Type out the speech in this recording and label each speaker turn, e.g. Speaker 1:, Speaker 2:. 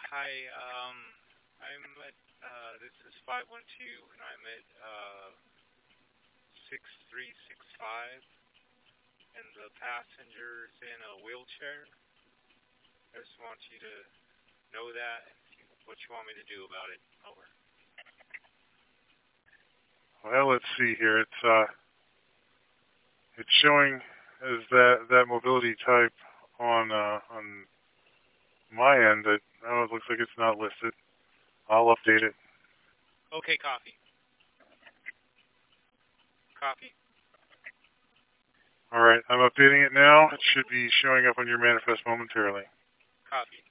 Speaker 1: Hi, I'm at, this is 512, and I'm at, 6365, and the passenger's in a wheelchair. I just want you to know that, and see what you want me to do about it. Over.
Speaker 2: Well, let's see here. It's showing as that mobility type on my end. That it looks like it's not listed. I'll update it.
Speaker 1: Okay, copy. Copy.
Speaker 2: All right, I'm updating it now. It should be showing up on your manifest momentarily.
Speaker 1: Copy.